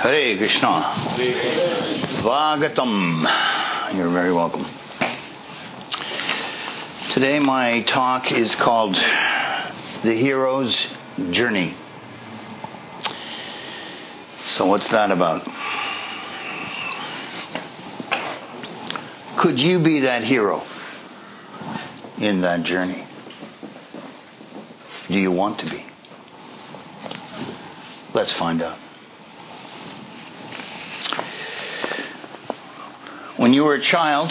Hare Krishna. Swagatam. You're very welcome. Today my talk is called The Hero's Journey. So what's that about? Could you be that hero in that journey? Do you want to be? Let's find out. When you were a child,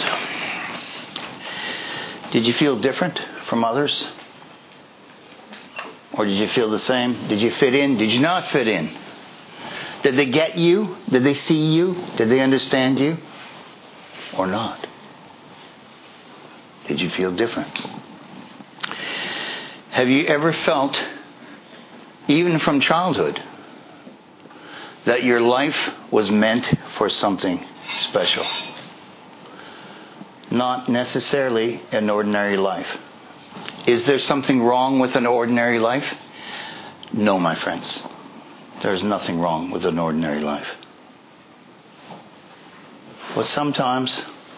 did you feel different from others? Or did you feel the same? Did you fit in? Did you not fit in? Did they get you? Did they see you? Did they understand you? Or not? Did you feel different? Have you ever felt, even from childhood, that your life was meant for something special? Not necessarily an ordinary life. Is there something wrong with an ordinary life? No, my friends. There's nothing wrong with an ordinary life. But sometimes,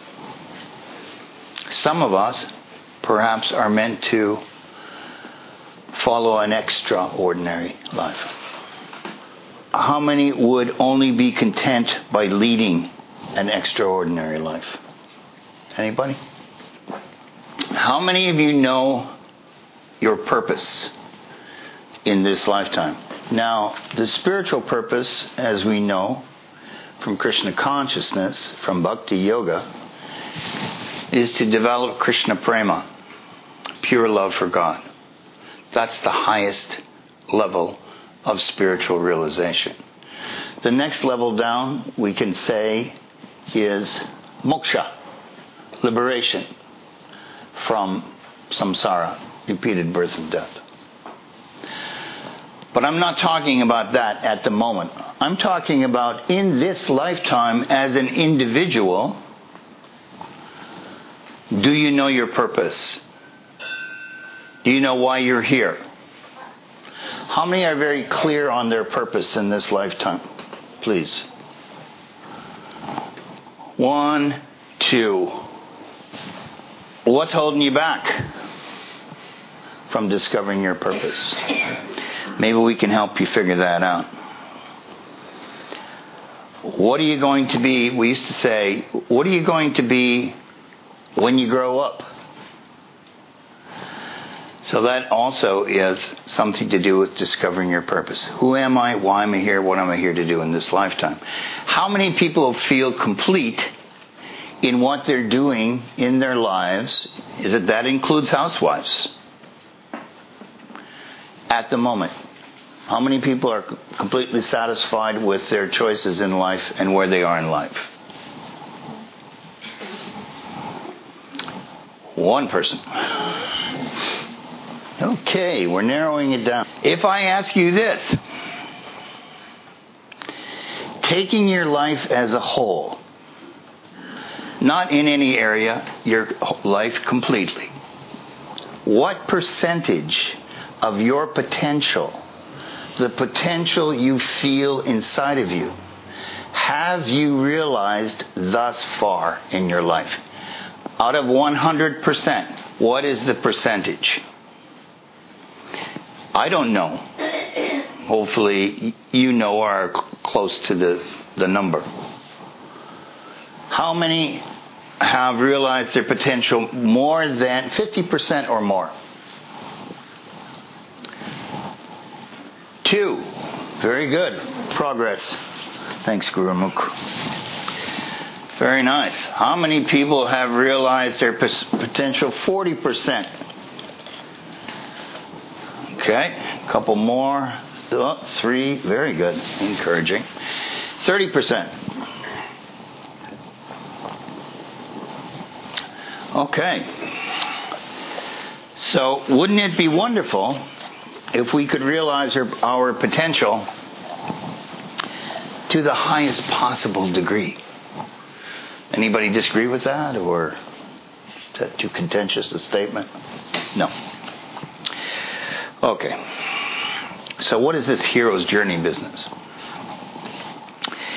some of us perhaps are meant to follow an extraordinary life. How many would only be content by leading an extraordinary life? Anybody? How many of you know your purpose in this lifetime? Now, the spiritual purpose, as we know from Krishna consciousness, from Bhakti Yoga, is to develop Krishna Prema, pure love for God. That's the highest level of spiritual realization. The next level down, we can say, is moksha, liberation from samsara, repeated birth and death. But I'm not talking about that at the moment. I'm talking about in this lifetime as an individual. Do you know your purpose? Do you know why you're here? How many are very clear on their purpose in this lifetime? Please. 1, 2. What's holding you back from discovering your purpose? Maybe we can help you figure that out. What are you going to be? We used to say, what are you going to be when you grow up? So that also is something to do with discovering your purpose. Who am I? Why am I here? What am I here to do in this lifetime? How many people feel complete in what they're doing in their lives? That includes housewives. At the moment, how many people are completely satisfied with their choices in life and where they are in life? One person. Okay, we're narrowing it down. If I ask you this, taking your life as a whole, not in any area, your life completely, what percentage of your potential, the potential you feel inside of you, have you realized thus far in your life? Out of 100%, what is the percentage? I don't know. Hopefully you know or are close to the number. How many have realized their potential more than 50% or more? 2. Very good. Progress. Thanks, Guru Mukh. Very nice. How many people have realized their potential 40%? Okay, a couple more. 3. Very good. Encouraging. 30%. Okay. So, wouldn't it be wonderful if we could realize our potential to the highest possible degree? Anybody disagree with that, or is that too contentious a statement? No. Okay. So what is this hero's journey business?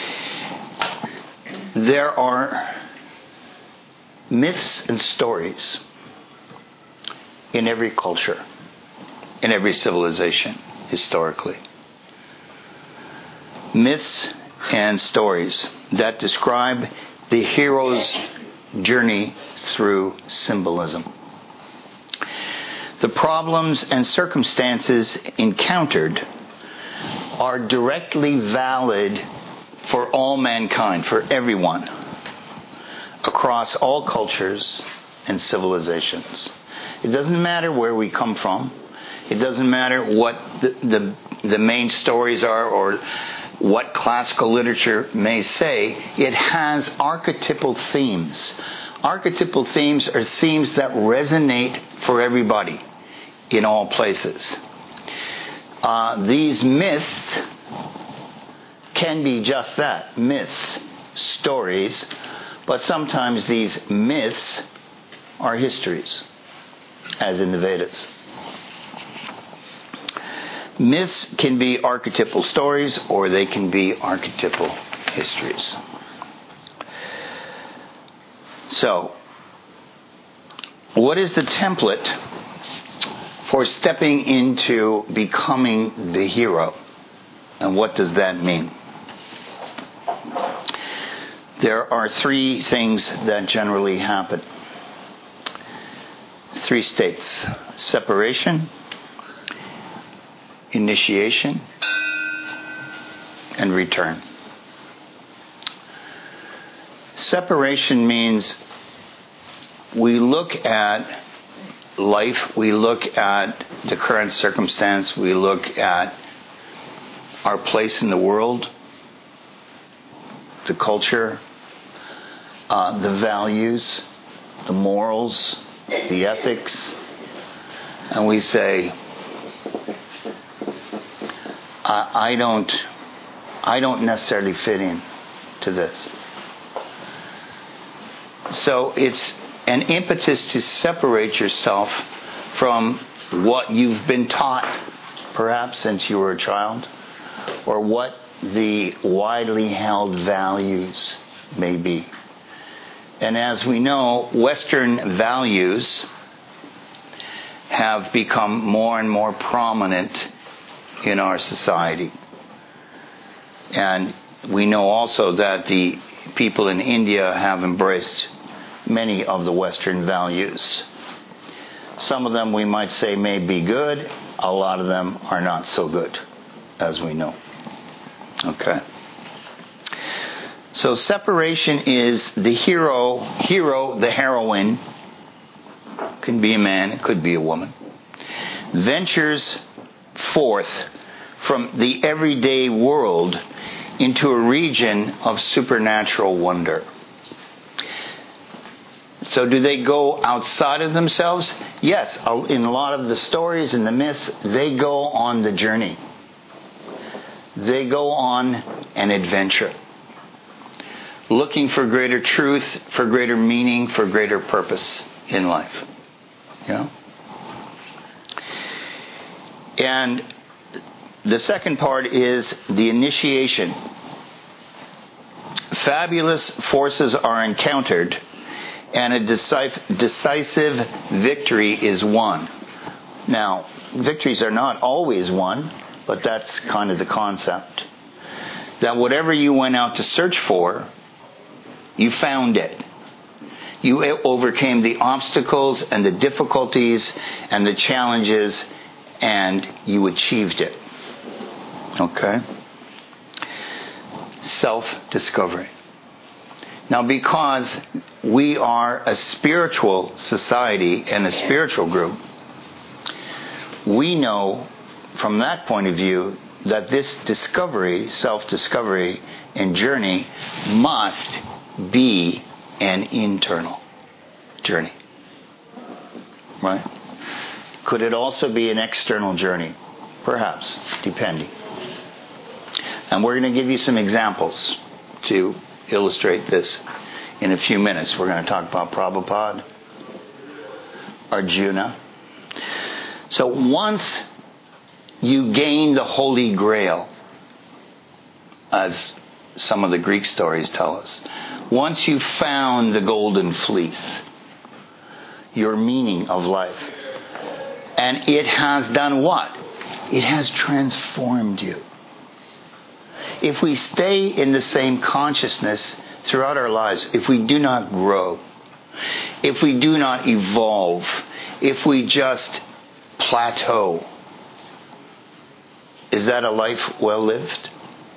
There are myths and stories in every culture, in every civilization, historically. Myths and stories that describe the hero's journey through symbolism. The problems and circumstances encountered are directly valid for all mankind, for everyone, across all cultures and civilizations. It doesn't matter where we come from. It doesn't matter what the main stories are or what classical literature may say. It has archetypal themes. Archetypal themes are themes that resonate for everybody in all places. These myths can be just that, myths, stories, but sometimes these myths are histories, as in the Vedas. Myths can be archetypal stories, or they can be archetypal histories. So, what is the template for stepping into becoming the hero? And what does that mean? There are three things that generally happen. Three states: separation, initiation, and return. Separation means we look at life, we look at the current circumstance, we look at our place in the world, the culture, the values, the morals, the ethics, and we say, I don't necessarily fit in to this. So it's an impetus to separate yourself from what you've been taught, perhaps since you were a child, or what the widely held values may be. And as we know, Western values have become more and more prominent in our society. And we know also that the people in India have embraced many of the Western values. Some of them we might say may be good, a lot of them are not so good, as we know. Okay. So separation is the hero, the heroine, can be a man, it could be a woman, ventures forth from the everyday world into a region of supernatural wonder. So do they go outside of themselves? Yes, in a lot of the stories and the myths, they go on the journey. They go on an adventure, looking for greater truth, for greater meaning, for greater purpose in life. You know? And the second part is the initiation. Fabulous forces are encountered, and a decisive victory is won. Now, victories are not always won, but that's kind of the concept. That whatever you went out to search for, you found it. You overcame the obstacles and the difficulties and the challenges, and you achieved it. Okay? Self-discovery. Now, because we are a spiritual society and a spiritual group, we know from that point of view that this discovery, self-discovery and journey must be an internal journey. Right? Could it also be an external journey? Perhaps, depending. And we're going to give you some examples to illustrate this in a few minutes. We're going to talk about Prabhupada, Arjuna. So once you gain the Holy Grail, as some of the Greek stories tell us, Once you've found the golden fleece, your meaning of life, and it has done what? It has transformed you. If we stay in the same consciousness throughout our lives, if we do not grow, if we do not evolve, if we just plateau, is that a life well lived?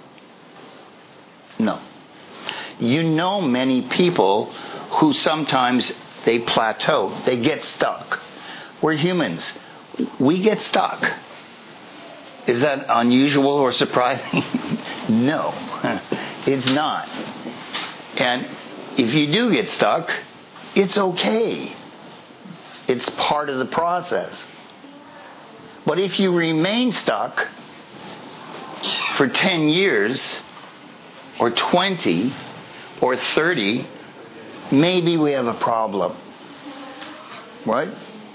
No. You know many people who sometimes they plateau, they get stuck. We're humans. We get stuck. Is that unusual or surprising? No, it's not. And if you do get stuck, it's okay. It's part of the process. But if you remain stuck for 10 years, or 20, or 30, maybe we have a problem. Right?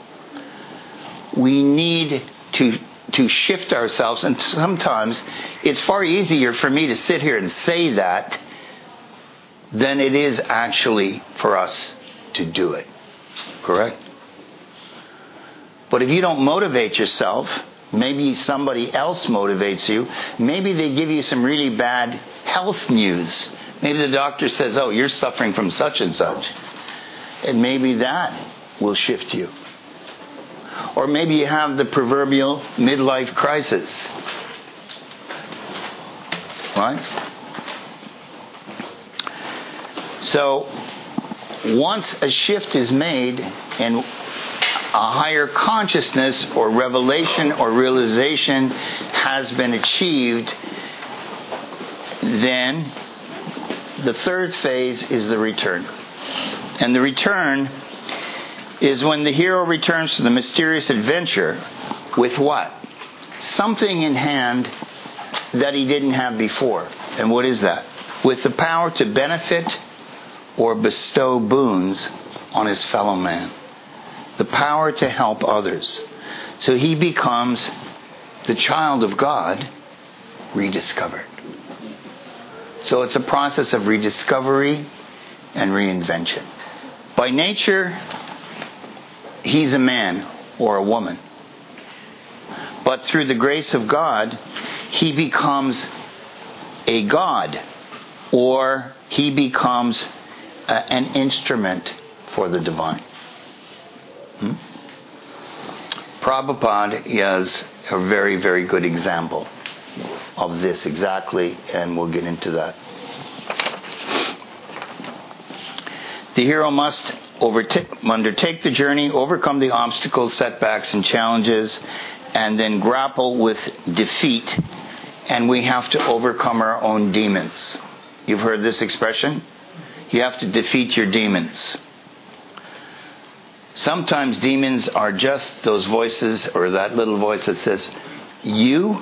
We need to shift ourselves, and sometimes it's far easier for me to sit here and say that than it is actually for us to do it. Correct? But if you don't motivate yourself, maybe somebody else motivates you. Maybe they give you some really bad health news. Maybe the doctor says, oh, you're suffering from such and such. And maybe that will shift you. Or maybe you have the proverbial midlife crisis. Right? So, once a shift is made and a higher consciousness or revelation or realization has been achieved, then the third phase is the return. And the return is when the hero returns to the mysterious adventure with what? Something in hand that he didn't have before. And what is that? With the power to benefit or bestow boons on his fellow man. The power to help others. So he becomes the child of God rediscovered. So it's a process of rediscovery and reinvention. By nature, he's a man or a woman. But through the grace of God, he becomes a God, or he becomes an instrument for the divine. Prabhupada is a very, very good example of this exactly, and we'll get into that. The hero must undertake the journey, overcome the obstacles, setbacks, and challenges, and then grapple with defeat. And we have to overcome our own demons. You've heard this expression? You have to defeat your demons. Sometimes demons are just those voices, or that little voice that says, You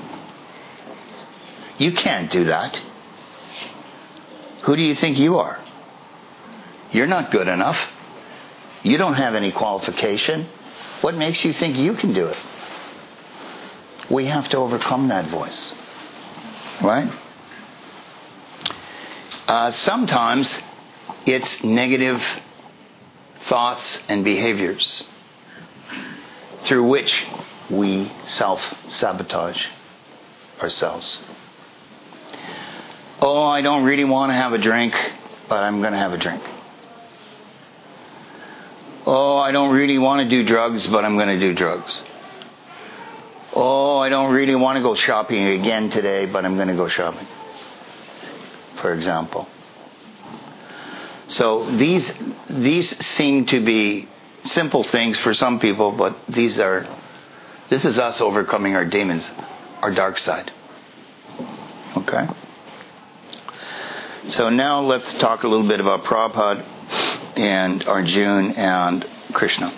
can't do that. Who do you think you are? You're not good enough. You don't have any qualification. What makes you think you can do it? We have to overcome that voice. Right? Sometimes it's negative thoughts and behaviors through which we self-sabotage ourselves. Oh, I don't really want to have a drink, but I'm going to have a drink. Oh, I don't really want to do drugs, but I'm going to do drugs. Oh, I don't really want to go shopping again today, but I'm going to go shopping. For example. So these seem to be simple things for some people, but this is us overcoming our demons, our dark side. Okay? So now let's talk a little bit about Prabhupada and Arjuna and Krishna.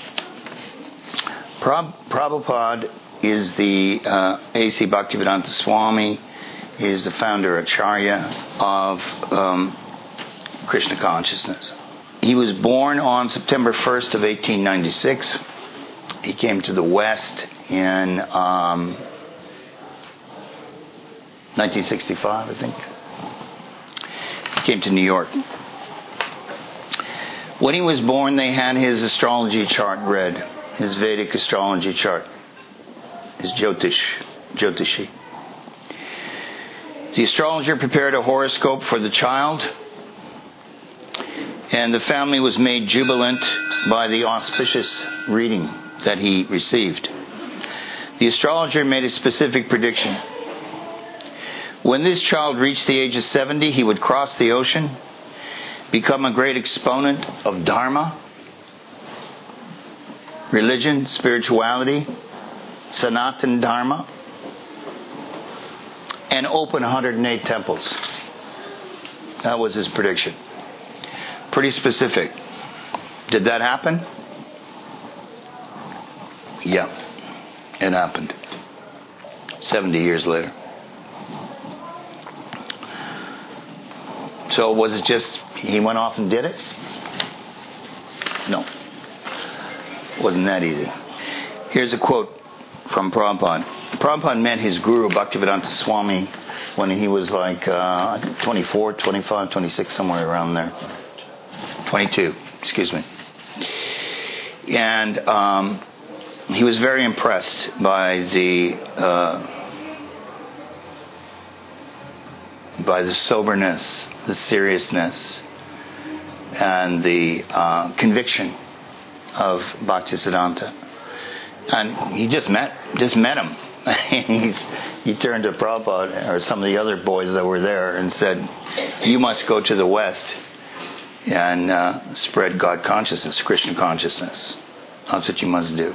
Prabhupada is the A.C. Bhaktivedanta Swami, is the founder Acharya of Krishna consciousness. He was born on September 1st of 1896. He came to the West in 1965, I think. He came to New York. When he was born, they had his astrology chart read, his Vedic astrology chart, his Jyotishi. The astrologer prepared a horoscope for the child, and the family was made jubilant by the auspicious reading that he received. The astrologer made a specific prediction. When this child reached the age of 70, he would cross the ocean, become a great exponent of Dharma, religion, spirituality, Sanatana Dharma, and open 108 temples. That was his prediction. Pretty specific. Did that happen? Yeah, it happened. 70 years later. So was it just he went off and did it? No. Wasn't that easy. Here's a quote from Prabhupada. Prabhupada met his guru, Bhaktivedanta Swami, when he was like 24, 25, 26, somewhere around there. 22, excuse me. And he was very impressed by the soberness, the seriousness, and the conviction of Bhaktisiddhanta. And he just met him. He turned to Prabhupada or some of the other boys that were there and said, "You must go to the West and spread God consciousness, Krishna consciousness. That's what you must do."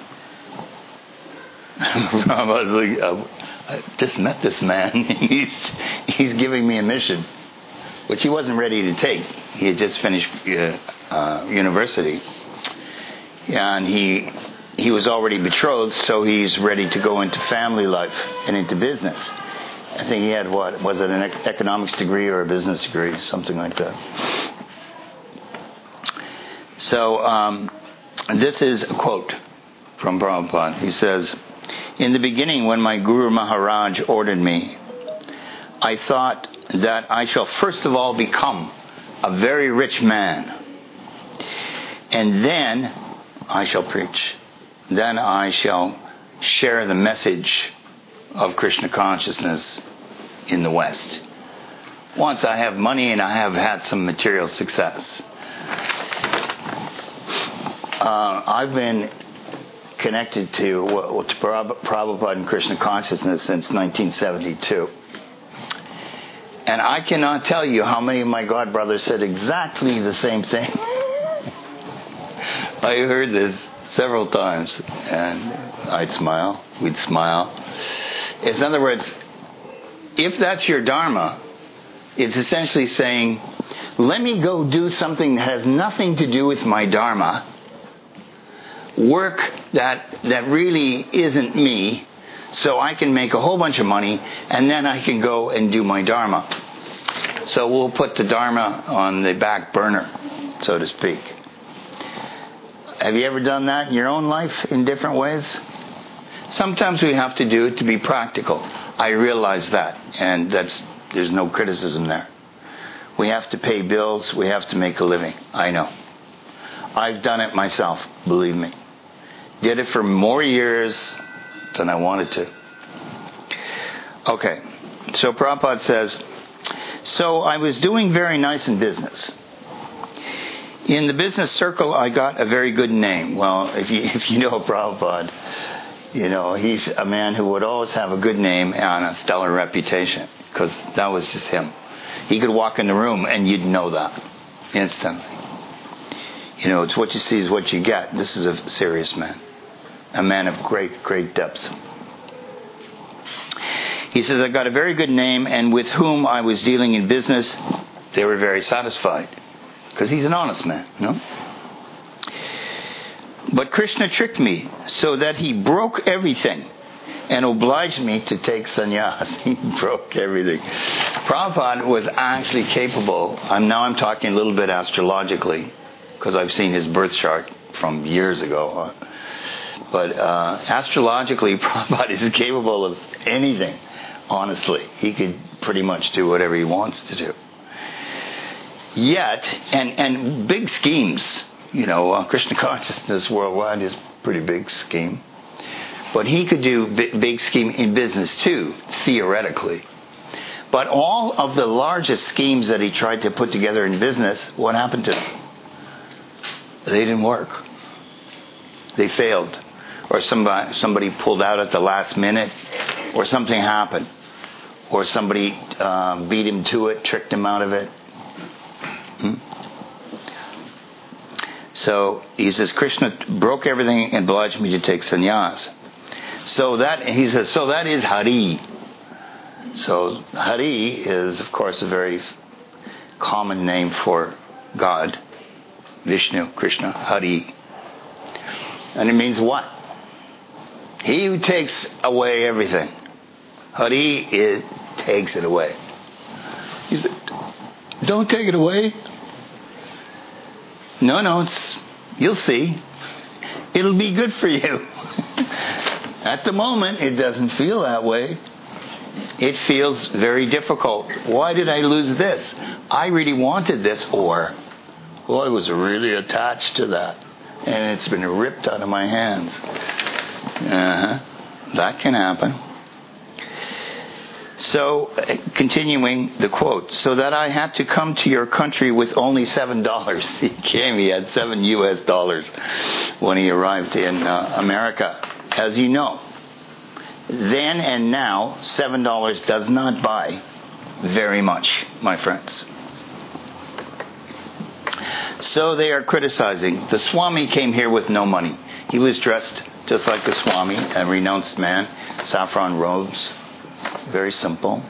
Prabhupada was like, "I just met this man. He's giving me a mission," which he wasn't ready to take. He had just finished university, and he was already betrothed, so he's ready to go into family life and into business. I think he had, was it an economics degree or a business degree, something like that. So this is a quote from Prabhupada. He says, "In the beginning, when my Guru Maharaj ordered me, I thought that I shall first of all become a very rich man, and then I shall preach. Then I shall share the message of Krishna consciousness in the West. Once I have money and I have had some material success." I've been connected to Prabhupada and Krishna consciousness since 1972. And I cannot tell you how many of my god brothers said exactly the same thing. I heard this several times, and I'd smile, we'd smile. In other words, if that's your Dharma, it's essentially saying, let me go do something that has nothing to do with my Dharma, work that really isn't me, so I can make a whole bunch of money, and then I can go and do my Dharma. So we'll put the Dharma on the back burner, so to speak. Have you ever done that in your own life in different ways? Sometimes we have to do it to be practical. I realize that, and there's no criticism there. We have to pay bills. We have to make a living. I know. I've done it myself, believe me. Did it for more years than I wanted to. Okay, so Prabhupada says, so I was doing very nice in business. In the business circle, I got a very good name. Well, if you know Prabhupada, you know, he's a man who would always have a good name and a stellar reputation, because that was just him. He could walk in the room and you'd know that instantly. You know, it's what you see is what you get. This is a serious man. A man of great, great depth. He says, I got a very good name, and with whom I was dealing in business, they were very satisfied. Because he's an honest man, no? But Krishna tricked me so that he broke everything and obliged me to take sannyas. He broke everything. Prabhupada was actually capable. Now I'm talking a little bit astrologically, because I've seen his birth chart from years ago. But astrologically, Prabhupada is capable of anything, honestly. He could pretty much do whatever he wants to do. Yet, and big schemes, Krishna consciousness worldwide is a pretty big scheme. But he could do big scheme in business too, theoretically. But all of the largest schemes that he tried to put together in business, what happened to them? They didn't work. They failed. Or somebody pulled out at the last minute, or something happened. Or somebody beat him to it, tricked him out of it. So he says, Krishna broke everything and obliged me to take sannyas. So that is Hari. So Hari is, of course, a very common name for God. Vishnu, Krishna, Hari. And it means what? He who takes away everything. Hari takes it away. He said, don't take it away. No, you'll see. It'll be good for you. At the moment, it doesn't feel that way. It feels very difficult. Why did I lose this? I really wanted this, or I was really attached to that, and it's been ripped out of my hands. That can happen. So, continuing the quote, so that I had to come to your country with only $7. He had $7 when he arrived in America. As you know, then and now, $7 does not buy very much, my friends. So they are criticizing. The Swami came here with no money. He was dressed just like the Swami, a renounced man, saffron robes. Very simple.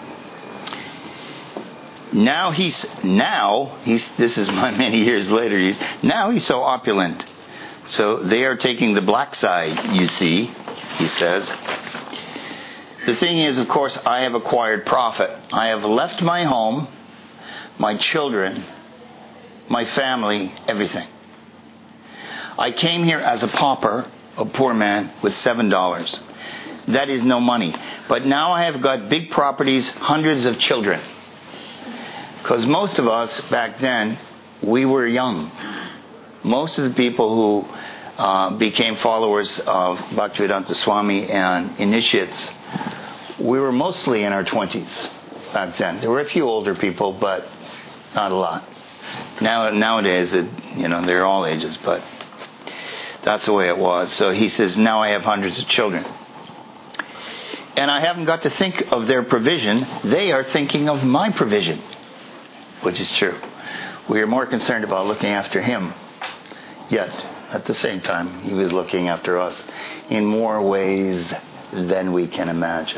Now he's this is many years later. Now he's so opulent. So they are taking the black side, you see, he says. The thing is, of course, I have acquired profit. I have left my home, my children, my family, everything. I came here as a pauper, a poor man, with $7. That is no money. But now I have got big properties, hundreds of children. Because most of us back then, we were young. Most of the people who became followers of Bhaktivedanta Swami and initiates, we were mostly in our 20s back then. There were a few older people, but not a lot. Nowadays, they're all ages, but that's the way it was. So he says, now I have hundreds of children. And I haven't got to think of their provision. They are thinking of my provision, which is true. We are more concerned about looking after him. Yet, at the same time, he was looking after us in more ways than we can imagine.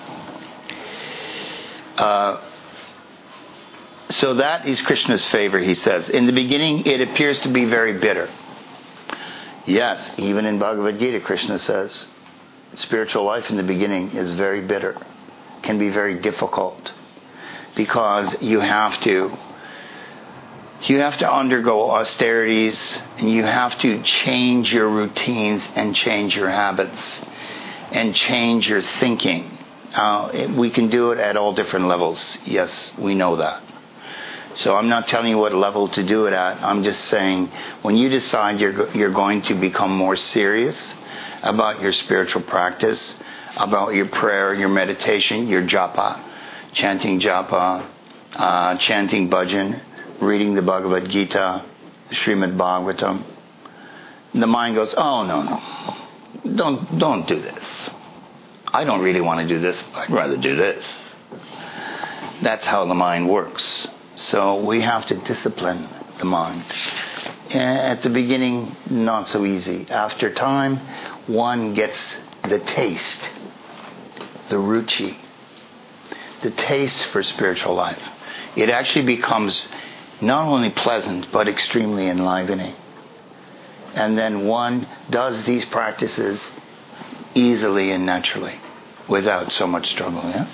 So that is Krishna's favor, he says. In the beginning, it appears to be very bitter. Yes, even in Bhagavad Gita, Krishna says, spiritual life in the beginning is very bitter, can be very difficult, because you have to undergo austerities, and you have to change your routines and change your habits and change your thinking. We can do it at all different levels. Yes, we know that. So I'm not telling you what level to do it at. I'm just saying, when you decide you're going to become more serious about your spiritual practice, about your prayer, your meditation, your japa, chanting japa, chanting bhajan, reading the Bhagavad Gita, Srimad Bhagavatam, the mind goes, oh, no, don't do this. I don't really want to do this. I'd rather do this. That's how the mind works. So we have to discipline the mind. At the beginning, not so easy. After time, one gets the taste, the ruchi, the taste for spiritual life. It actually becomes not only pleasant, but extremely enlivening. And then one does these practices easily and naturally, without so much struggle. Yeah?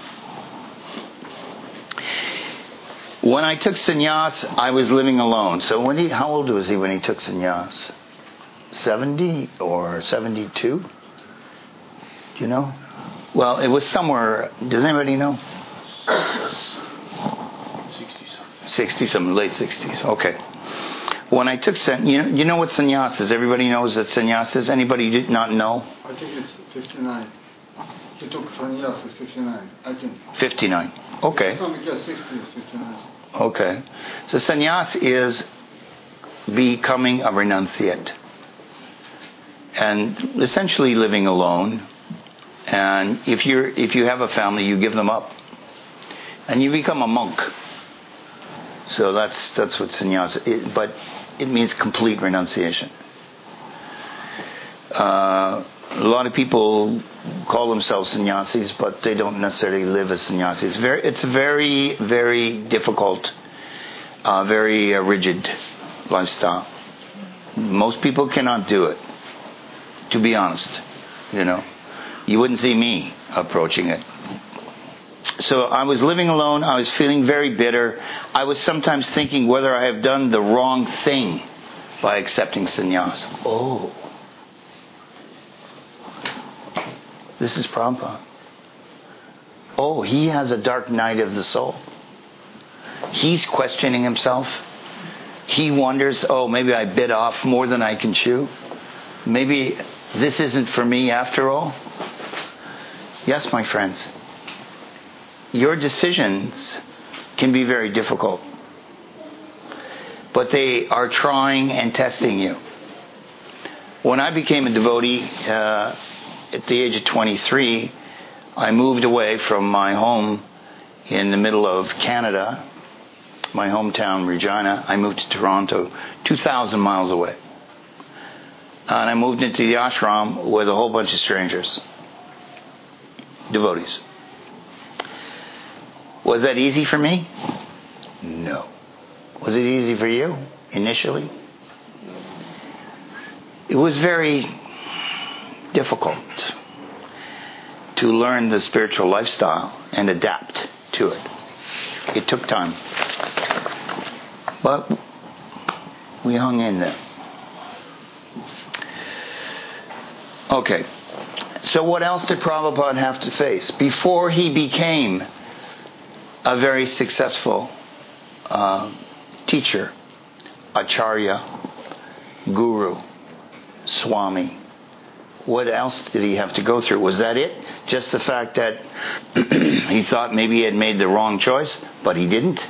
When I took sannyas, I was living alone. So how old was he when he took sannyas? 70 or 72? Do you know? Well, it was somewhere. Does anybody know? 60-something. 60-something, late 60s. Okay. When I took you know what sannyas is? Everybody knows that sannyas is? Anybody did not know? I think it's 59. He took sannyas at 59, I think. 59. Okay. Some guess 60 is 59. Okay. So sannyas is becoming a renunciate. And essentially living alone. And if you have a family, you give them up. And you become a monk. So that's what sannyasa is. But it means complete renunciation. A lot of people call themselves sannyasis, but they don't necessarily live as sannyasis. It's very, very difficult, very rigid lifestyle. Most people cannot do it, to be honest. You wouldn't see me approaching it. So I was living alone. I was feeling very bitter. I was sometimes thinking whether I have done the wrong thing by accepting sannyas. Oh. This is Prabhupada. Oh, he has a dark night of the soul. He's questioning himself. He wonders, oh, maybe I bit off more than I can chew. Maybe this isn't for me after all. Yes, my friends. Your decisions can be very difficult. But they are trying and testing you. When I became a devotee at the age of 23, I moved away from my home in the middle of Canada, my hometown, Regina. I moved to Toronto, 2,000 miles away. And I moved into the ashram with a whole bunch of strangers, devotees. Was that easy for me? No. Was it easy for you initially? It was very difficult to learn the spiritual lifestyle and adapt to it. It took time. But we hung in there. Okay. So what else did Prabhupada have to face? Before he became a very successful teacher, acharya, guru, swami. What else did he have to go through? Was that it? Just the fact that he thought maybe he had made the wrong choice, but he didn't?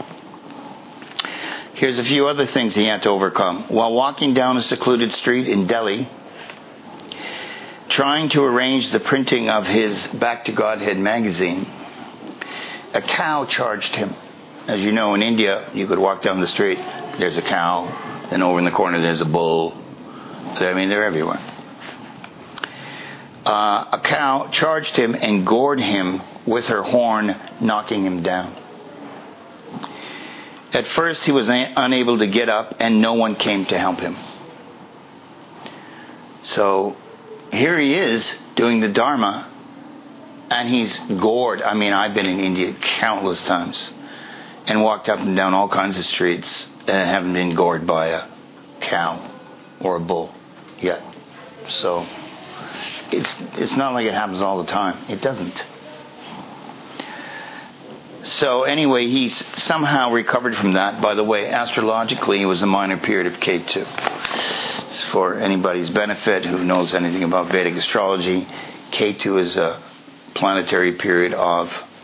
Here's a few other things he had to overcome. While walking down a secluded street in Delhi, trying to arrange the printing of his Back to Godhead magazine, a cow charged him. As you know, in India, you could walk down the street, there's a cow, then over in the corner there's a bull. I mean, they're everywhere. A cow charged him and gored him with her horn, knocking him down. At first, he was unable to get up, and no one came to help him. So, here he is doing the Dharma, and he's gored. I mean, I've been in India countless times and walked up and down all kinds of streets and haven't been gored by a cow or a bull yet. So it's not like it happens all the time. It doesn't. So anyway, he's somehow recovered from that. By the way, astrologically, it was a minor period of Ketu. For anybody's benefit who knows anything about Vedic astrology, Ketu is a planetary period of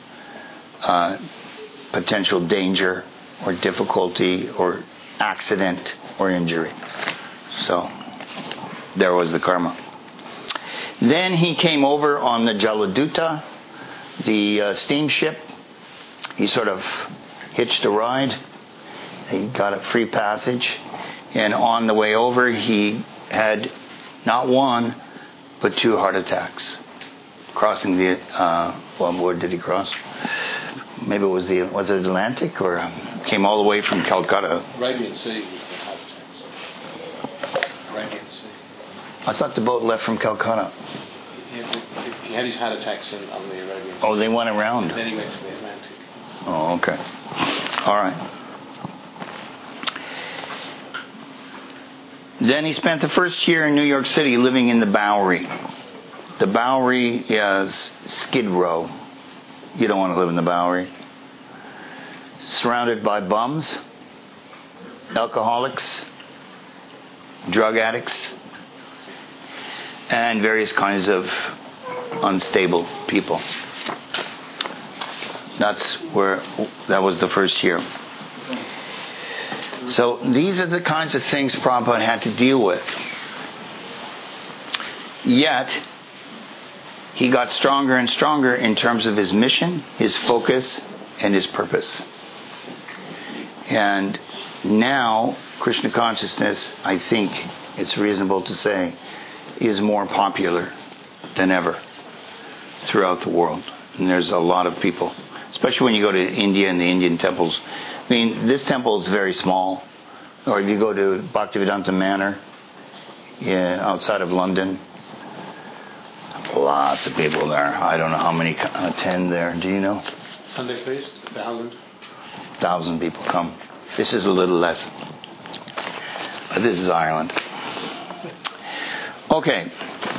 potential danger or difficulty or accident or injury. So there was the karma. Then he came over on the Jaladuta, the steamship. He sort of hitched a ride. He got a free passage. And on the way over, he had not one, but 2 heart attacks. Crossing the, where did he cross? Maybe it was it Atlantic, or came all the way from Calcutta? Arabian Sea. Arabian Sea. I thought the boat left from Calcutta. He had his heart attacks on the Arabian Sea. Oh, they went around. And then he went to the Atlantic. Oh, okay. All right. Then he spent the first year in New York City living in the Bowery. The Bowery is Skid Row. You don't want to live in the Bowery. surrounded by bums, alcoholics, drug addicts, and various kinds of unstable people. That was the first year. So these are the kinds of things Prabhupada had to deal with. Yet, he got stronger and stronger in terms of his mission, his focus, and his purpose. And now, Krishna consciousness, I think it's reasonable to say, is more popular than ever throughout the world. And there's a lot of people, especially when you go to India and the Indian temples. I mean, this temple is very small. Or if you go to Bhaktivedanta Manor outside of London, lots of people there. I don't know how many attend there. Do you know? Sunday feast, 1,000. 1,000 people come. This is a little less. This is Ireland. Okay.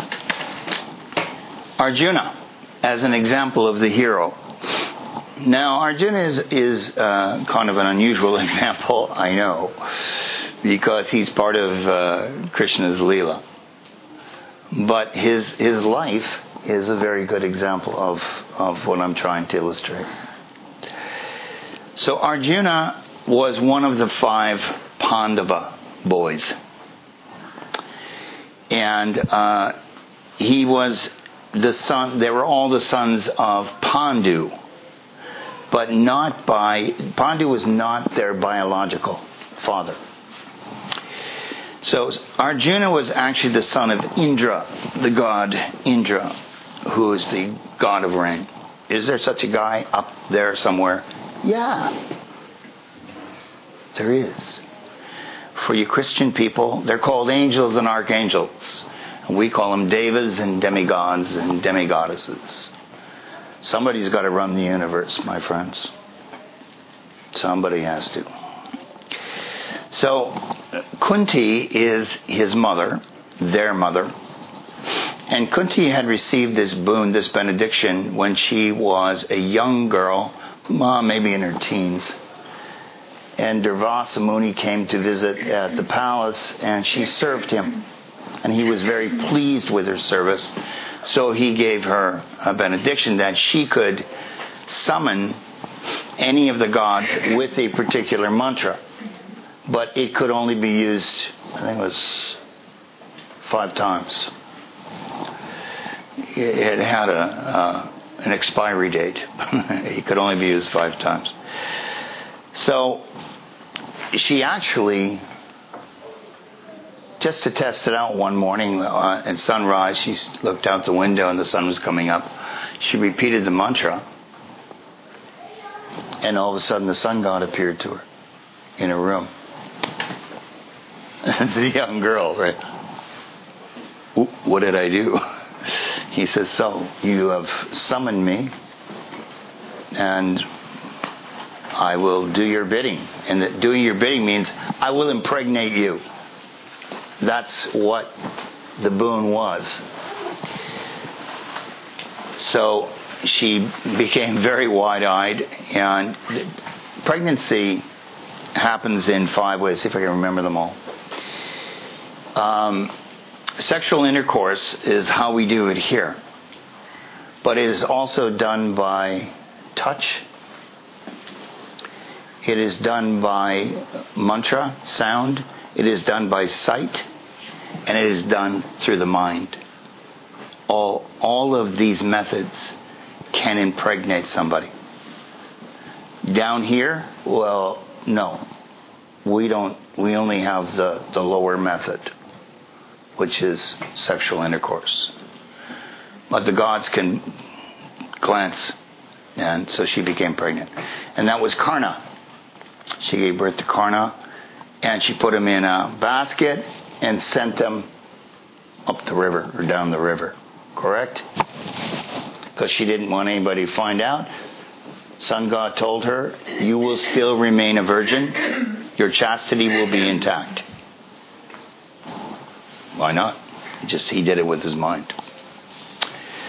Arjuna, as an example of the hero. Now, Arjuna is kind of an unusual example, I know, because he's part of Krishna's Leela. But his life is a very good example of what I'm trying to illustrate. So Arjuna was one of the 5 Pandava boys. And he was the son, they were all the sons of Pandu. But Pandu was not their biological father. So Arjuna was actually the son of Indra, the god Indra, who is the god of rain. Is there such a guy up there somewhere? Yeah. There is. For you Christian people, they're called angels and archangels. And we call them devas and demigods and demigoddesses. Somebody's got to run the universe, my friends. Somebody has to. So, Kunti is his mother, their mother. And Kunti had received this boon, this benediction, when she was a young girl, maybe in her teens. And Durvasa Muni came to visit at the palace, and she served him. And he was very pleased with her service. So he gave her a benediction that she could summon any of the gods with a particular mantra. But it could only be used, I think it was 5 times. It had an expiry date. It could only be used 5 times. So she actually, just to test it out one morning at sunrise, she looked out the window and the sun was coming up. She repeated the mantra, and all of a sudden the sun god appeared to her in a room. The young girl, right? What did I do? He says, so you have summoned me, and I will do your bidding. And doing your bidding means I will impregnate you. That's what the boon was. So she became very wide-eyed, and pregnancy happens in 5 ways. See if I can remember them all. Sexual intercourse is how we do it here. But it is also done by touch. It is done by mantra, sound. It is done by sight. And it is done through the mind. All of these methods can impregnate somebody. Down here, well, no. We only have the lower method, which is sexual intercourse. But the gods can glance. And so she became pregnant. And that was Karna. She gave birth to Karna, and she put him in a basket and sent him up the river or down the river. Correct? Because she didn't want anybody to find out. Sun God told her, you will still remain a virgin. Your chastity will be intact. Why not? He did it with his mind.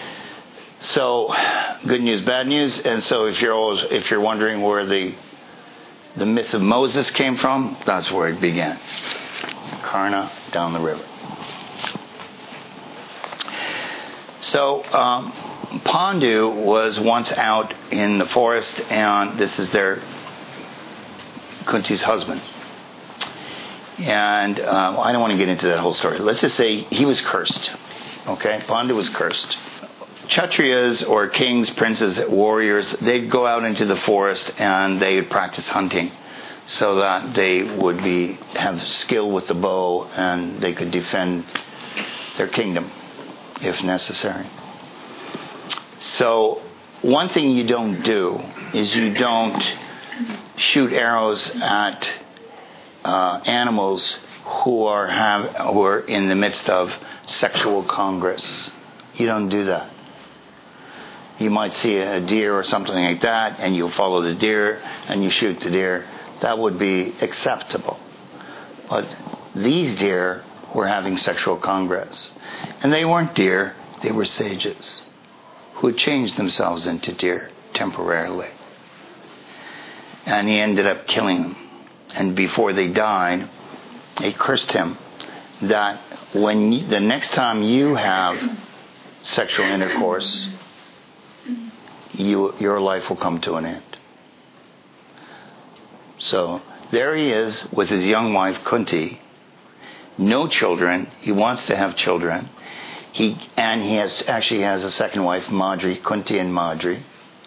So, good news, bad news. And so if you're wondering where the the myth of Moses came from, that's where it began. Karna down the river. So Pandu was once out in the forest, and this is their Kunti's husband. And I don't want to get into that whole story. Let's just say he was cursed. Okay? Pandu was cursed. Kshatriyas, or kings, princes, warriors, they'd go out into the forest and they would practice hunting so that they would have skill with the bow and they could defend their kingdom if necessary. So one thing you don't do is you don't shoot arrows at animals who are in the midst of sexual congress. You don't do that. You might see a deer or something like that, and you'll follow the deer and you shoot the deer. That would be acceptable. But these deer were having sexual congress. And they weren't deer, they were sages who had changed themselves into deer temporarily. And he ended up killing them. And before they died, they cursed him that the next time you have sexual intercourse, your life will come to an end. So there he is with his young wife Kunti, no children. He wants to have children. He has a second wife, Madri, Kunti and Madri.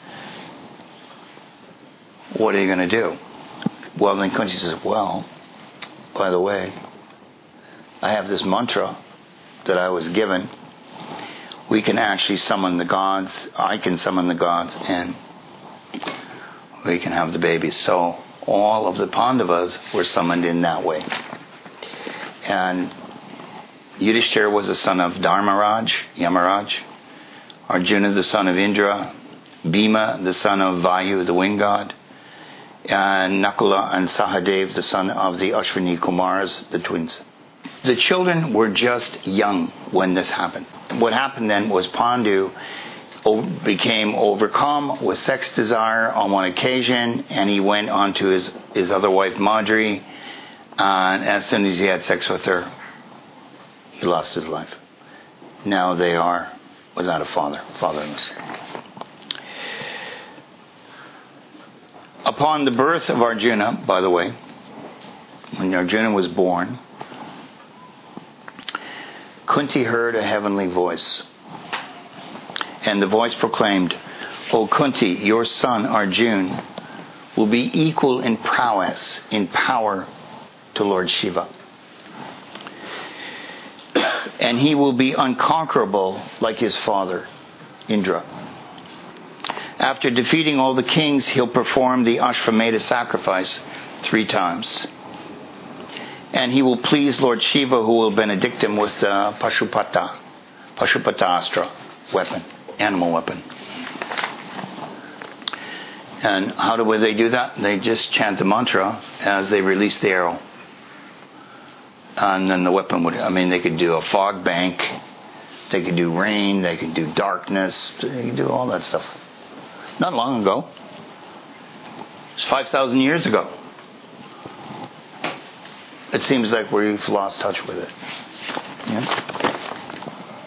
What are you going to do? Well, then Kunti says, well, by the way, I have this mantra that I was given. We can actually summon the gods. I can summon the gods, and we can have the babies. So all of the Pandavas were summoned in that way. And Yudhishthira was the son of Yamaraj. Arjuna, the son of Indra. Bhima, the son of Vayu, the wind god. And Nakula and Sahadev, the son of the Ashwini Kumars, the twins. The children were just young when this happened. What happened then was Pandu became overcome with sex desire on one occasion, and he went on to his other wife Madri, and as soon as he had sex with her, he lost his life. Now they are without a fatherless. Upon the birth of Arjuna, by the way, when Arjuna was born, Kunti heard a heavenly voice. And the voice proclaimed, O Kunti, your son Arjuna will be equal in prowess, in power to Lord Shiva. And he will be unconquerable like his father, Indra. After defeating all the kings, he'll perform the Ashvamedha sacrifice 3 times. And he will please Lord Shiva, who will benedict him with the Pashupatastra weapon, animal weapon. And how do they do that? They just chant the mantra as they release the arrow. And then the weapon they could do a fog bank, they could do rain, they could do darkness, they could do all that stuff. Not long ago. It's 5,000 years ago. It seems like we've lost touch with it. Yeah?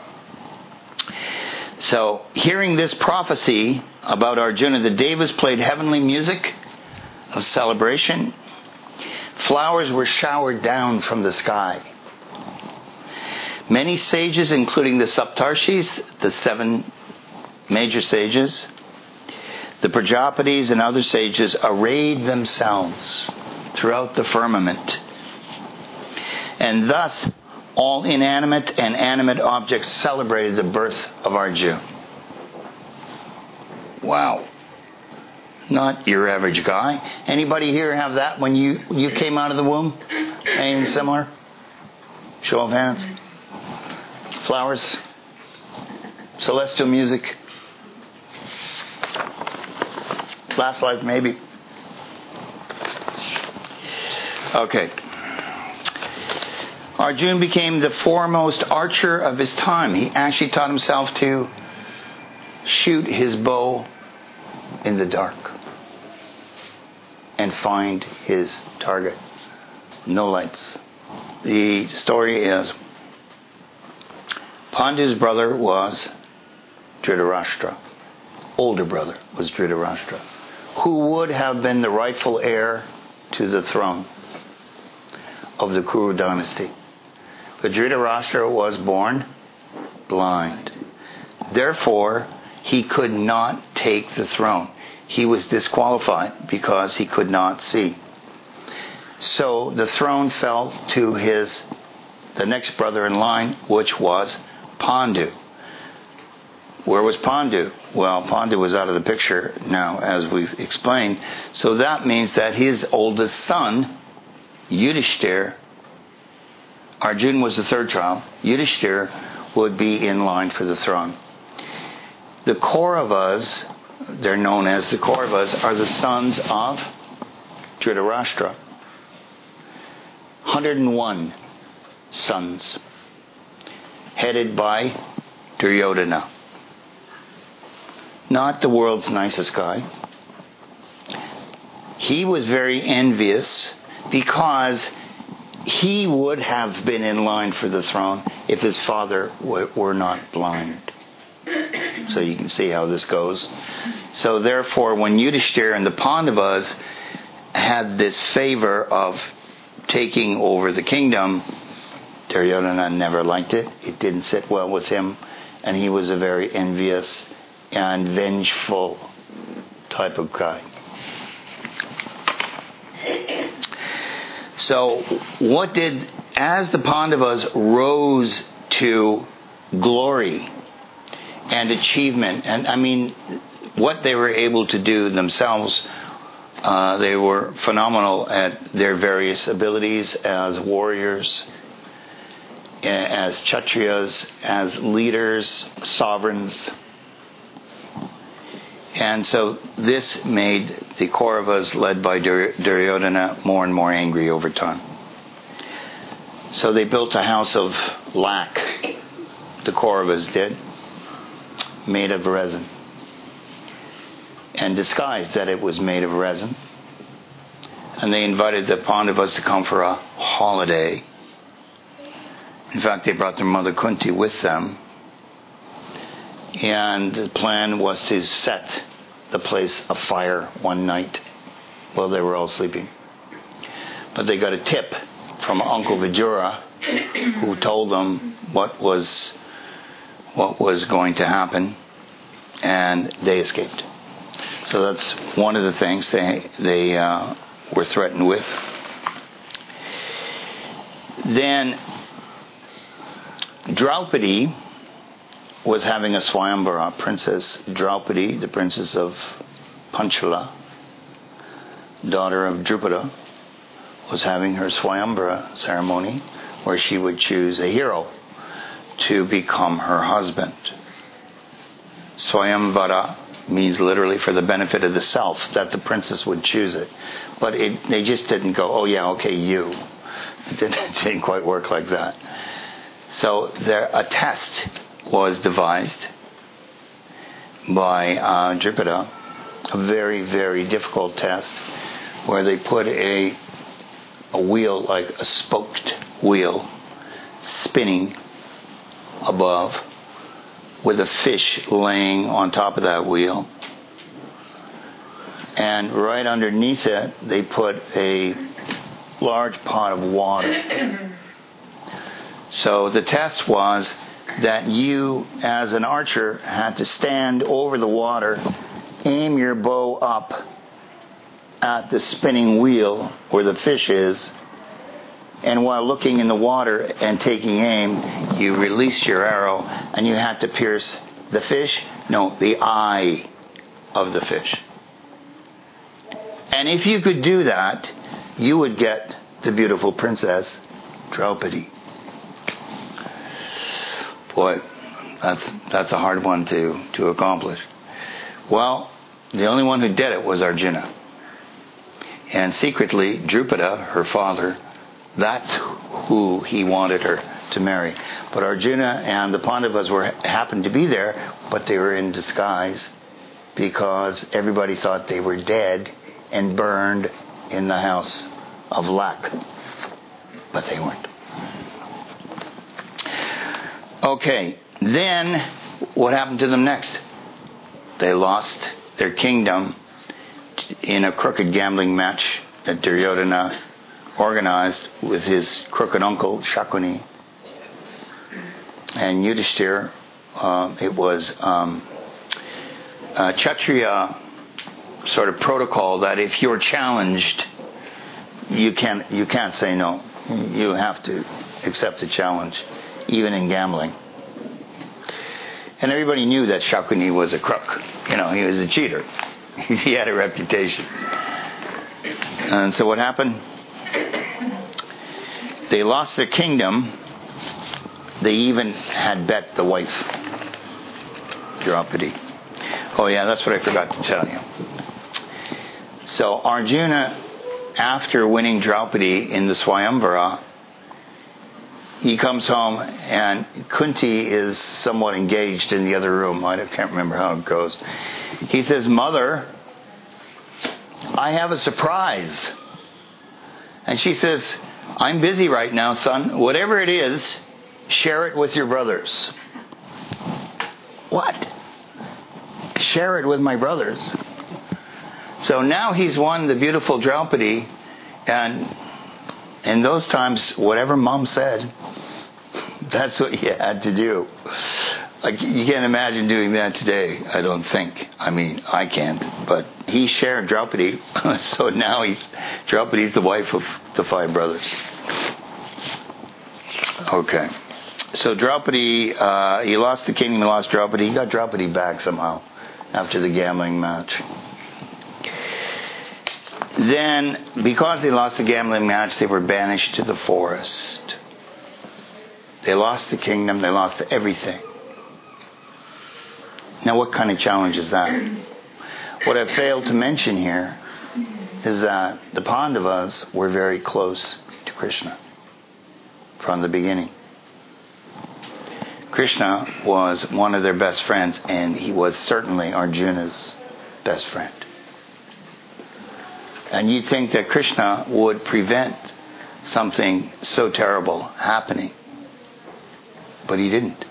So, hearing this prophecy about Arjuna, the Devas played heavenly music of celebration. Flowers were showered down from the sky. Many sages, including the Saptarshis, the 7 major sages, the Prajapatis and other sages, arrayed themselves throughout the firmament. And thus, all inanimate and animate objects celebrated the birth of Arjuna. Wow. Not your average guy. Anybody here have that when you came out of the womb? Anything similar? Show of hands. Flowers. Celestial music. Last life, maybe. Okay. Arjuna became the foremost archer of his time. He actually taught himself to shoot his bow in the dark and find his target. No lights. The story is Pandu's brother was Dhritarashtra. Older brother was Dhritarashtra, who would have been the rightful heir to the throne of the Kuru dynasty. But Dhritarashtra was born blind. Therefore, he could not take the throne. He was disqualified because he could not see. So the throne fell to the next brother in line, which was Pandu. Where was Pandu? Well, Pandu was out of the picture now, as we've explained. So that means that his oldest son, Yudhishthira, Arjuna was the third child, Yudhishthira would be in line for the throne. The Kauravas, they're known as the Kauravas, are the sons of Dhritarashtra. 101 sons, headed by Duryodhana. Not the world's nicest guy. He was very envious because he would have been in line for the throne if his father were not blind. So you can see how this goes. So therefore, when Yudhishthira and the Pandavas had this favor of taking over the kingdom, Duryodhana never liked it. It didn't sit well with him, and he was a very envious and vengeful type of guy. So as the Pandavas rose to glory and achievement, and I mean, what they were able to do themselves, they were phenomenal at their various abilities as warriors, as Kshatriyas, as leaders, sovereigns. And so this made the Kauravas, led by Duryodhana, more and more angry over time. So they built a house of lac, the Kauravas did, made of resin, and disguised that it was made of resin. And they invited the Pandavas to come for a holiday. In fact, they brought their mother Kunti with them. And the plan was to set the place afire one night while they were all sleeping. But they got a tip from Uncle Vijura, who told them what was going to happen, and they escaped. So that's one of the things they were threatened with. Then Draupadi was having a Swayamvara. Princess Draupadi, the princess of Panchala, daughter of Drupada, was having her Swayamvara ceremony where she would choose a hero to become her husband. Swayamvara means literally for the benefit of the self, that the princess would choose it. But they just didn't go, oh yeah, okay, you. It didn't quite work like that. So a test was devised by Drupada, a very, very difficult test, where they put a wheel, like a spoked wheel, spinning above, with a fish laying on top of that wheel. And right underneath it, they put a large pot of water. So the test was that you, as an archer, had to stand over the water, aim your bow up at the spinning wheel where the fish is, and while looking in the water and taking aim, you release your arrow, and you had to pierce the eye of the fish. And if you could do that, you would get the beautiful princess Draupadi. Boy, that's a hard one to accomplish. Well, the only one who did it was Arjuna. And secretly, Drupada, her father, that's who he wanted her to marry. But Arjuna and the Pandavas happened to be there, but they were in disguise because everybody thought they were dead and burned in the house of lack. But they weren't. Okay, then what happened to them next? They lost their kingdom in a crooked gambling match that Duryodhana organized with his crooked uncle Shakuni. And Yudhishthira, it was Kshatriya sort of protocol that if you're challenged, you can't say no. You have to accept the challenge, even in gambling. And everybody knew that Shakuni was a crook. He was a cheater. He had a reputation. And so what happened? They lost their kingdom. They even had bet the wife, Draupadi. Oh yeah, that's what I forgot to tell you. So Arjuna, after winning Draupadi in the Swayamvara, he comes home and Kunti is somewhat engaged in the other room. I can't remember how it goes. He says, "Mother, I have a surprise." And she says, "I'm busy right now, son. Whatever it is, share it with your brothers." What? Share it with my brothers? So now he's won the beautiful Draupadi, and in those times, whatever mom said, that's what you had to do. Like, you can't imagine doing that today, I don't think. I mean, I can't. But he shared Draupadi, so now Draupadi's the wife of the 5 brothers. Okay. So Draupadi, he lost the kingdom, he lost Draupadi. He got Draupadi back somehow after the gambling match. Then, because they lost the gambling match, they were banished to the forest. They lost the kingdom, they lost everything. Now, what kind of challenge is that? What I failed to mention here is that the Pandavas were very close to Krishna from the beginning. Krishna was one of their best friends, and he was certainly Arjuna's best friend. And you'd think that Krishna would prevent something so terrible happening. But he didn't.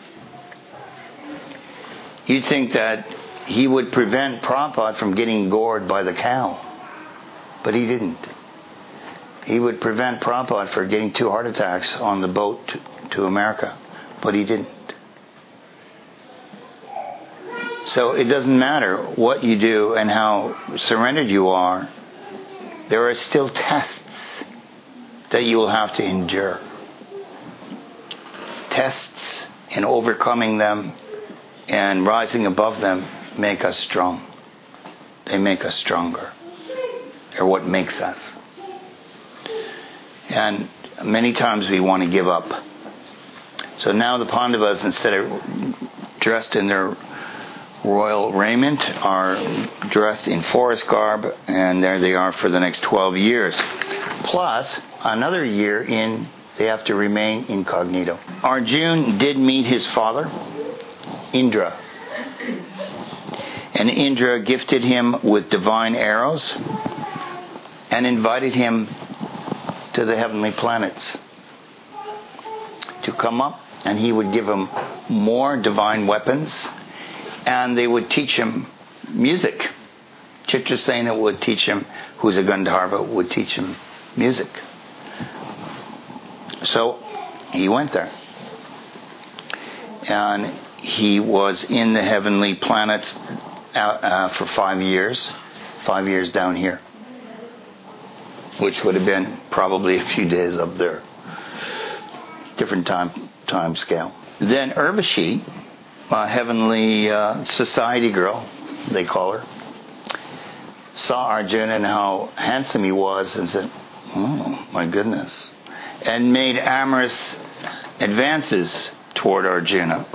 You'd think that he would prevent Prabhupada from getting gored by the cow. But he didn't. He would prevent Prabhupada from getting 2 heart attacks on the boat to America. But he didn't. So it doesn't matter what you do and how surrendered you are. There are still tests that you will have to endure. Tests, and overcoming them and rising above them make us strong. They make us stronger. They're what makes us. And many times we want to give up. So now the Pandavas, instead of dressed in their royal raiment, are dressed in forest garb, and there they are for the next 12 years. Plus, another year they have to remain incognito. Arjuna did meet his father, Indra. And Indra gifted him with divine arrows and invited him to the heavenly planets to come up, and he would give him more divine weapons, and they would teach him music. Chitrasena would teach him, who's a Gandharva, would teach him music. So he went there. And he was in the heavenly planets for 5 years. 5 years down here. Which would have been probably a few days up there. Different time scale. Then Urvashi, a heavenly society girl, they call her, saw Arjuna and how handsome he was and said, "Oh, my goodness," and made amorous advances toward Arjuna.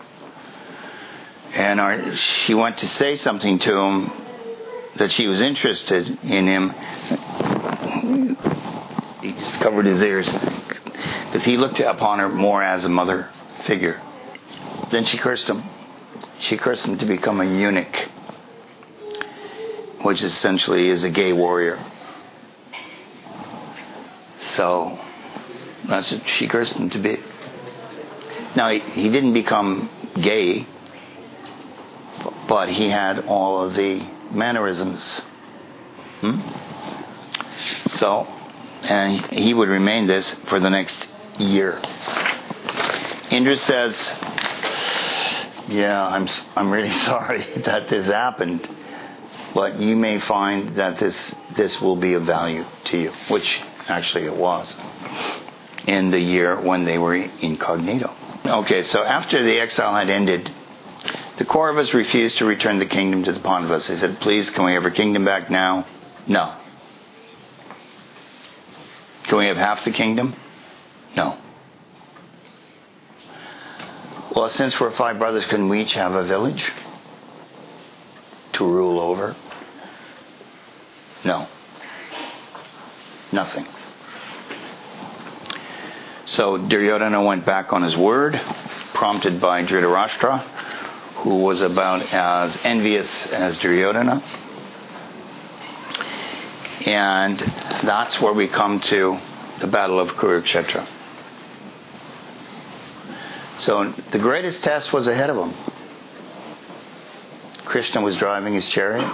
And she went to say something to him that she was interested in him. He just covered his ears because he looked upon her more as a mother figure. Then she cursed him. She cursed him to become a eunuch, which essentially is a gay warrior. So that's what she cursed him to be. Now, he didn't become gay, but he had all of the mannerisms. So, and he would remain this for the next year. Indra says, yeah, I'm really sorry that this happened, but you may find that this will be of value to you, which actually it was in the year when they were incognito. Okay, so after the exile had ended, the Kauravas refused to return the kingdom to the Pandavas. They said, please, can we have our kingdom back now? No. Can we have half the kingdom? No. Well, since we're 5 brothers, can we each have a village to rule over? No. Nothing. So Duryodhana went back on his word, prompted by Dhritarashtra, who was about as envious as Duryodhana. And that's where we come to the Battle of Kurukshetra. So the greatest test was ahead of him. Krishna was driving his chariot.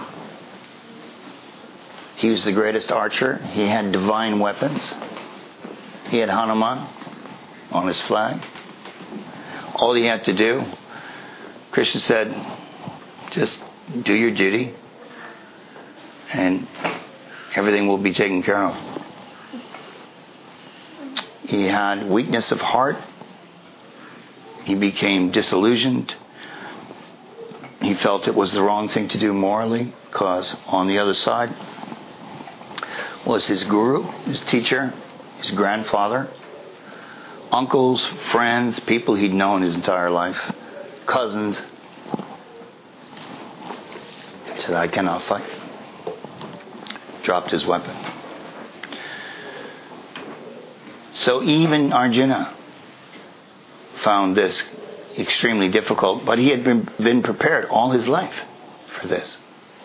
He was the greatest archer. He had divine weapons. He had Hanuman on his flag. All he had to do, Krishna said, just do your duty and everything will be taken care of. He had weakness of heart. He became disillusioned. He felt it was the wrong thing to do morally, because on the other side was his guru, his teacher, his grandfather, uncles, friends, people he'd known his entire life, cousins. He said, I cannot fight. Dropped his weapon. So even Arjuna found this extremely difficult, but he had been prepared all his life for this.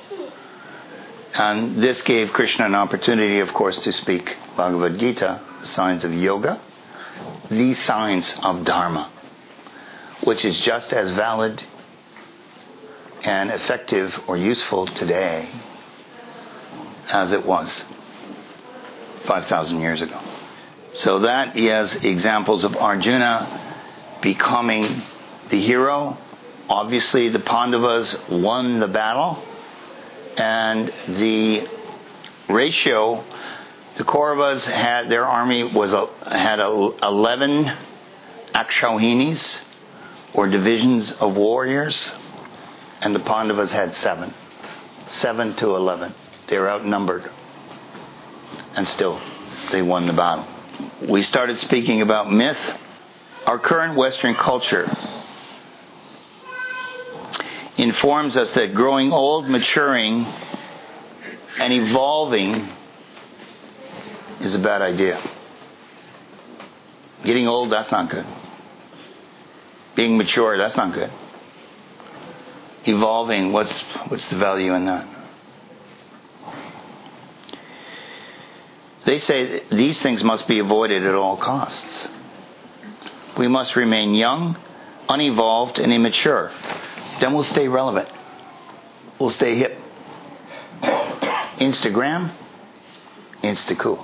And this gave Krishna an opportunity, of course, to speak Bhagavad Gita, the signs of yoga, the signs of dharma, which is just as valid and effective or useful today as it was 5,000 years ago. So that is examples of Arjuna becoming the hero. Obviously, the Pandavas won the battle, and the ratio, the Kauravas had, their army had 11 Akshauhinis, or divisions of warriors, and the Pandavas had 7. 7 to 11. They were outnumbered, and still they won the battle. We started speaking about myth. Our current Western culture informs us that growing old, maturing, and evolving is a bad idea. Getting old, that's not good. Being mature, that's not good. Evolving, what's the value in that? They say these things must be avoided at all costs. We must remain young, unevolved, and immature. Then we'll stay relevant. We'll stay hip. Instagram, insta-cool.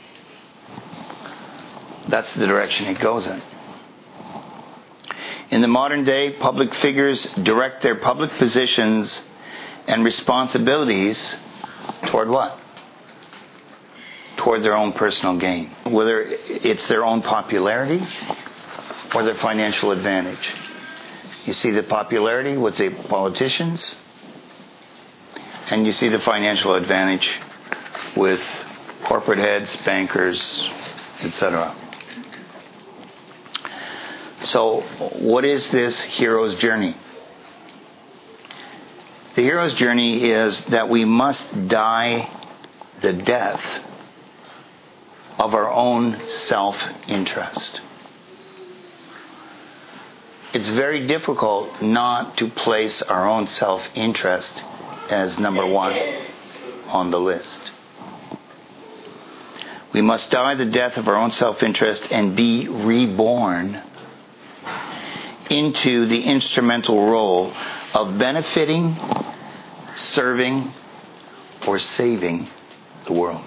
That's the direction it goes in. In the modern day, public figures direct their public positions and responsibilities toward what? Toward their own personal gain. Whether it's their own popularity or their financial advantage. You see the popularity with the politicians, and you see the financial advantage with corporate heads, bankers, etc. So, what is this hero's journey? The hero's journey is that we must die the death of our own self-interest. It's very difficult not to place our own self-interest as number one on the list. We must die the death of our own self-interest and be reborn into the instrumental role of benefiting, serving, or saving the world.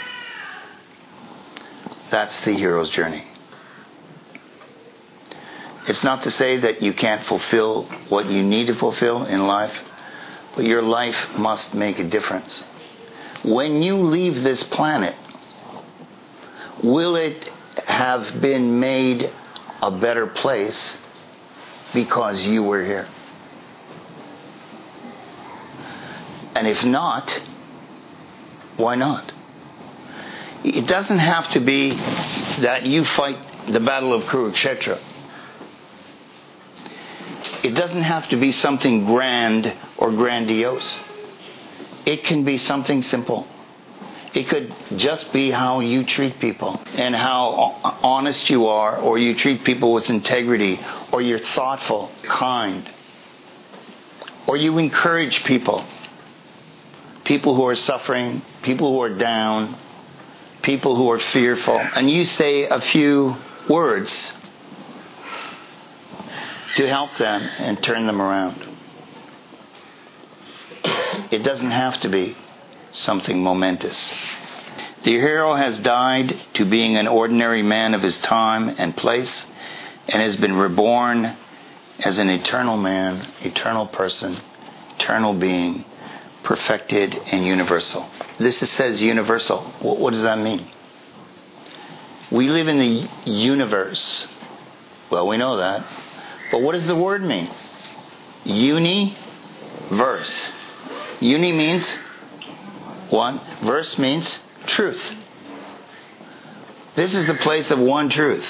That's the hero's journey. It's not to say that you can't fulfill what you need to fulfill in life, but your life must make a difference. When you leave this planet, will it have been made a better place because you were here? And if not, why not? It doesn't have to be that you fight the Battle of Kurukshetra. It doesn't have to be something grand or grandiose. It can be something simple. It could just be how you treat people and how honest you are, or you treat people with integrity, or you're thoughtful, kind, or you encourage people who are suffering, people who are down, people who are fearful, and you say a few words to help them and turn them around. It doesn't have to be something momentous. The hero has died to being an ordinary man of his time and place, and has been reborn as an eternal man, eternal person, eternal being, perfected and universal. This says universal. What does that mean? We live in the universe. Well, we know that. But what does the word mean? Universe. Uni means one. Verse means truth. This is the place of one truth.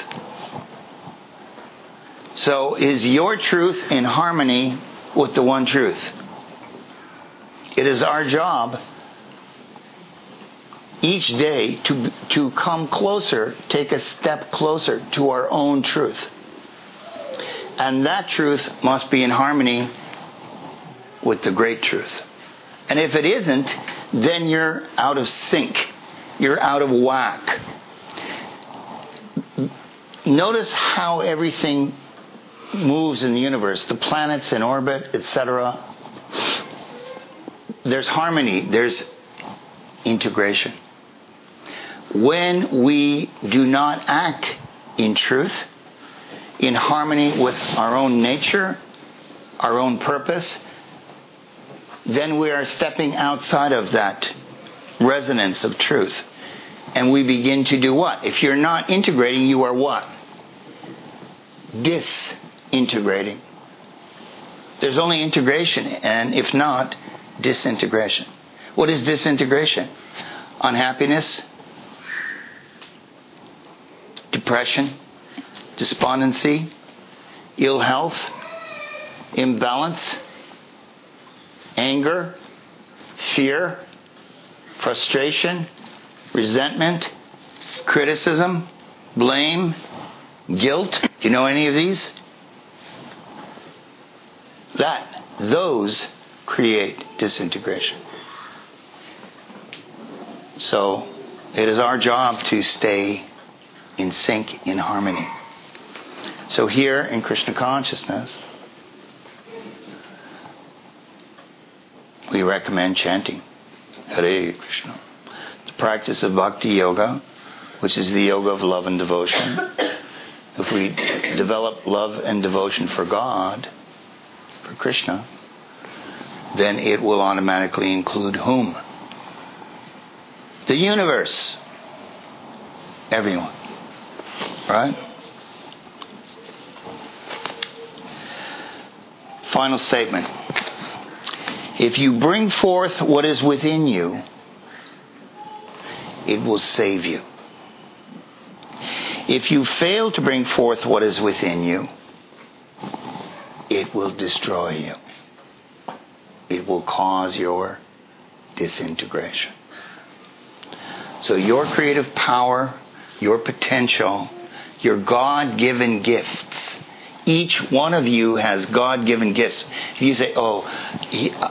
So is your truth in harmony with the one truth? It is our job each day to come closer, take a step closer to our own truth. And that truth must be in harmony with the great truth. And if it isn't, then you're out of sync. You're out of whack. Notice how everything moves in the universe. The planets in orbit, etc. There's harmony. There's integration. When we do not act in truth, in harmony with our own nature, our own purpose, then we are stepping outside of that resonance of truth. And we begin to do what? If you're not integrating, you are what? Disintegrating. There's only integration, and if not, disintegration. What is disintegration? Unhappiness, depression, despondency, ill health, imbalance, anger, fear, frustration, resentment, criticism, blame, guilt. Do you know any of these? Those create disintegration. So it is our job to stay in sync, in harmony. So here in Krishna consciousness, we recommend chanting Hare Krishna. The practice of Bhakti Yoga, which is the yoga of love and devotion. If we develop love and devotion for God, for Krishna, then it will automatically include whom? The universe. Everyone. Right? Final statement. If you bring forth what is within you, it will save you. If you fail to bring forth what is within you, it will destroy you. It will cause your disintegration. So your creative power, your potential, your God-given gifts, each one of you has God-given gifts. If you say,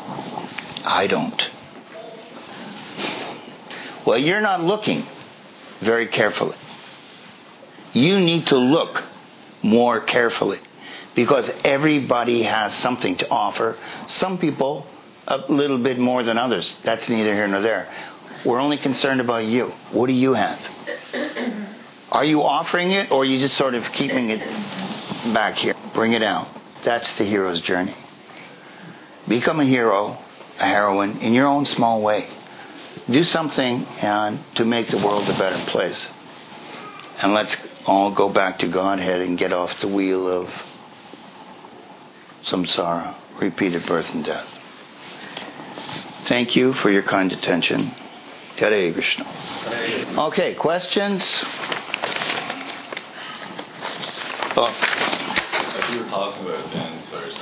I don't. Well, you're not looking. very carefully. You need to look more carefully because everybody has something to offer. Some people a little bit more than others. That's neither here nor there. We're only concerned about you. What do you have? Are you offering it, or are you just sort of keeping it back here? Bring it out. That's the hero's journey. Become a hero, a heroine, in your own small way. Do something to make the world a better place. And let's all go back to Godhead and get off the wheel of samsara, repeated birth and death. Thank you for your kind attention. Hare Krishna. Okay, questions? As you were talking about then, there's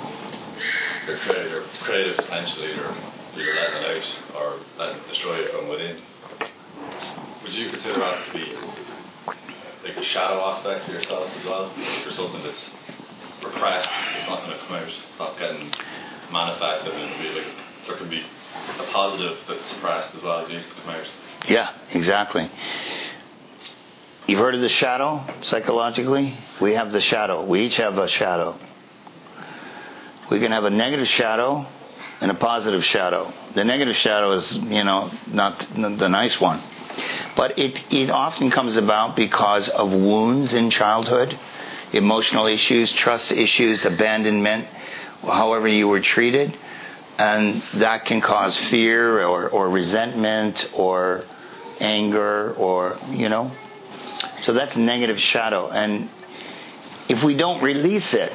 your creative potential, either letting it out or letting it destroy it from within. Would you consider that to be like a shadow aspect to yourself as well? Or something that's repressed, it's not going to come out, it's not getting manifested, and it'll be like there can be a positive that's suppressed as well as needs to come out. Yeah, exactly. You've heard of the shadow psychologically? We have the shadow. We each have a shadow. We can have a negative shadow and a positive shadow. The negative shadow is, not the nice one. But it often comes about because of wounds in childhood, emotional issues, trust issues, abandonment, however you were treated. And that can cause fear or resentment or anger or. So that's negative shadow. And if we don't release it,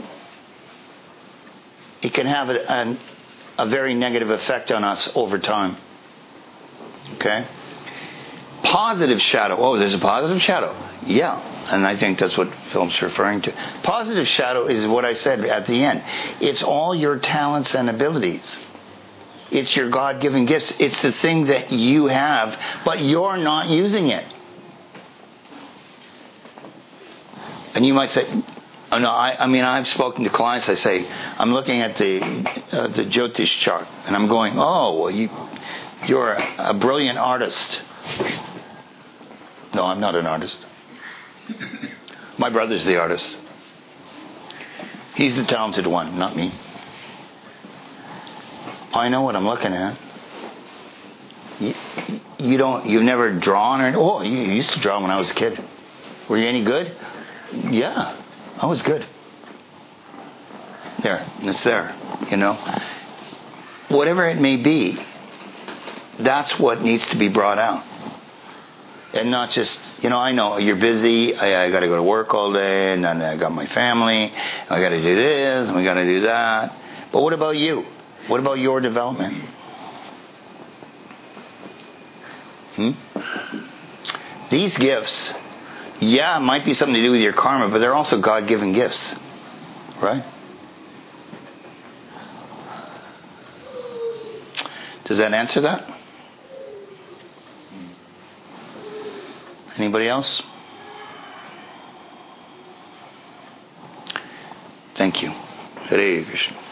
it can have a very negative effect on us over time. Okay? Positive shadow. Oh, there's a positive shadow. Yeah. And I think that's what Philip's referring to. Positive shadow is what I said at the end. It's all your talents and abilities. It's your God-given gifts. It's the thing that you have, but you're not using it. And you might say, oh no, I've spoken to clients, I say, I'm looking at the Jyotish chart, and I'm going, oh, well, you're a brilliant artist. No, I'm not an artist. My brother's the artist. He's the talented one, not me. I know what I'm looking at. You've never drawn you used to draw when I was a kid. Were you any good? Yeah, I was good. There, it's there, Whatever it may be, that's what needs to be brought out. And not just, I know you're busy, I got to go to work all day, and then I got my family, I got to do this, and we got to do that. But what about you? What about your development? These gifts, it might be something to do with your karma, but they're also God-given gifts, right? Does that answer that? Anybody else? Thank you. Hare Krishna.